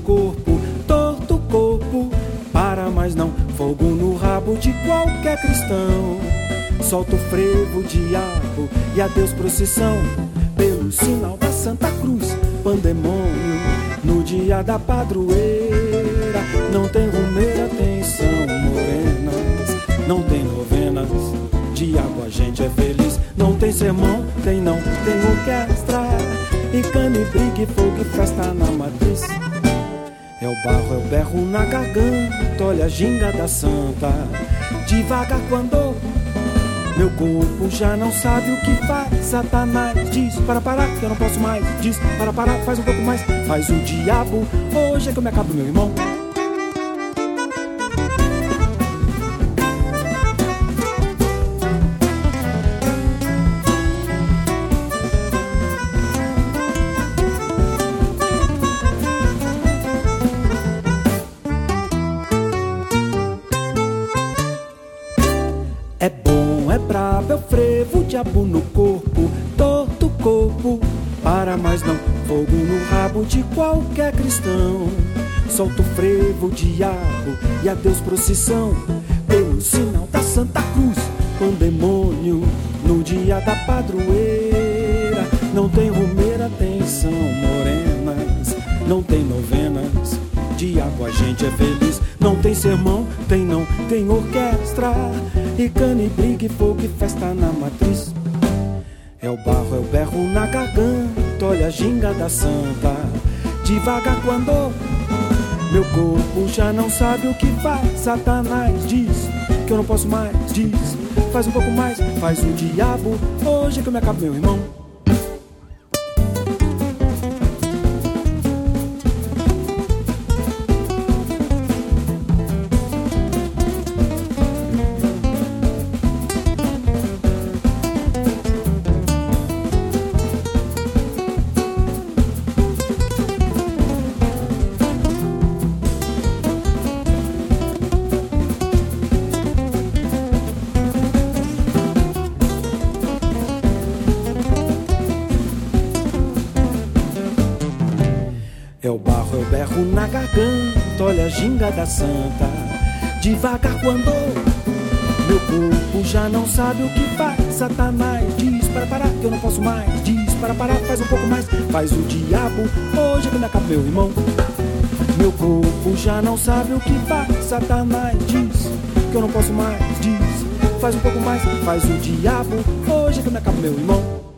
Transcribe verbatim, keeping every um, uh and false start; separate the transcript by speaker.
Speaker 1: corpo, torto o corpo, para mais não, fogo no rabo de qualquer cristão. Solta o frevo, diabo, e adeus procissão, pelo sinal da Santa Cruz, pandemônio, no dia da padroeira. Não tem rumeira, tem São Morenas, não tem novenas, diabo a gente é feliz. Não tem sermão, tem não, tem orquestra, e cana e briga e fogo e festa na matriz. É o barro, é o berro na garganta, olha a ginga da santa, devagar quando meu corpo já não sabe o que faz. Satanás diz, para parar, que eu não posso mais. Diz, para parar, faz um pouco mais. Faz o diabo, hoje é que eu me acabo, meu irmão. É bom, é brabo, é o frevo, o diabo no corpo, torto o corpo, para mais não, fogo no rabo de qualquer cristão. Solta o frevo, o diabo, e adeus procissão, pelo sinal da Santa Cruz, pandemônio, no dia da padroeira. Não tem rumeira, tem São Morenas, não tem novenas, diabo a gente é feliz. Não tem sermão, tem não, tem orquestra, e cana e briga e fogo e festa na matriz. É o barro, é o berro na garganta, olha a ginga da santa, devagar quando meu corpo já não sabe o que faz. Satanás diz que eu não posso mais, diz, faz um pouco mais, faz o diabo, hoje é que eu me acabo, meu irmão. É o barro, é o berro na garganta, olha a ginga da santa, devagar quando meu corpo já não sabe o que faz. Satanás diz, para parar, que eu não posso mais. Diz, para parar, faz um pouco mais. Faz o diabo, hoje é que me acaba, meu irmão. Meu corpo já não sabe o que faz. Satanás diz que eu não posso mais. Diz, faz um pouco mais. Faz o diabo, hoje é que me acaba, meu irmão.